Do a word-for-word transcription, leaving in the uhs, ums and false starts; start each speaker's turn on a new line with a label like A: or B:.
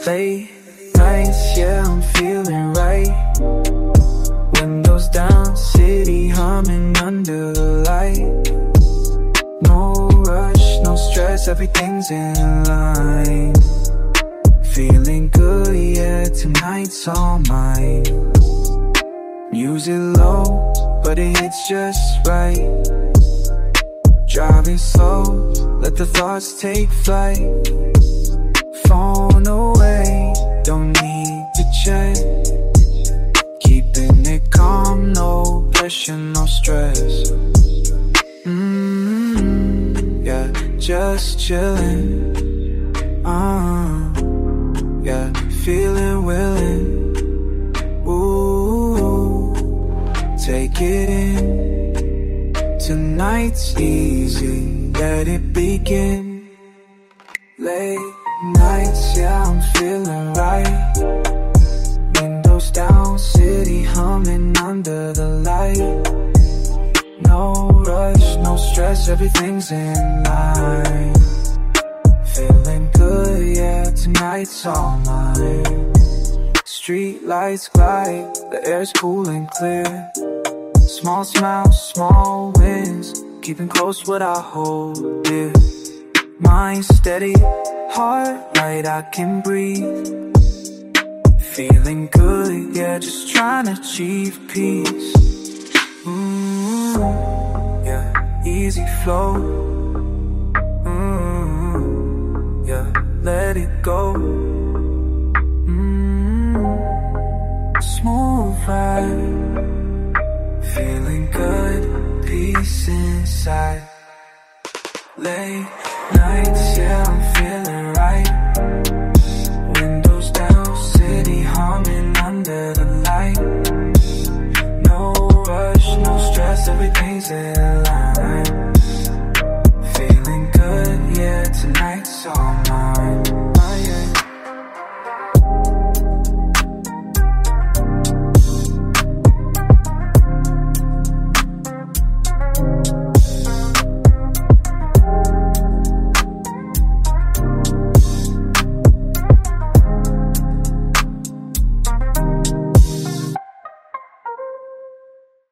A: Late nights, yeah, I'm feeling right. Windows down, city humming under the light. No rush, no stress, everything's in line. Feeling good, yeah, tonight's all mine. Music low, but it hits just right. Driving slow, let the thoughts take flight. Phone away, don't need to check. Keeping it calm, no pressure, no stress. Mm-hmm, yeah, just chillin'. Uh, yeah, feeling willing. Ooh, take it in. Tonight's easy, let it begin. Late nights, yeah, I'm feeling right. Windows down, city humming under the light. No rush, no stress, everything's in line. Feeling good, yeah, tonight's all mine. Street lights glide, the air's cool and clear. Small smiles, small wins, keeping close what I hold dear. Mind steady, heart right, I can breathe. Feeling good, yeah, just trying to achieve peace. Mm-hmm, yeah, easy flow. Mm-hmm, yeah, let it go. Mm-hmm, smooth ride. Feeling good, peace inside. Late nights, yeah, I'm feeling right. Windows down, city humming under the light. No rush, no stress, everything's in line. Feeling good, yeah, tonight's all mine. Oh, yeah.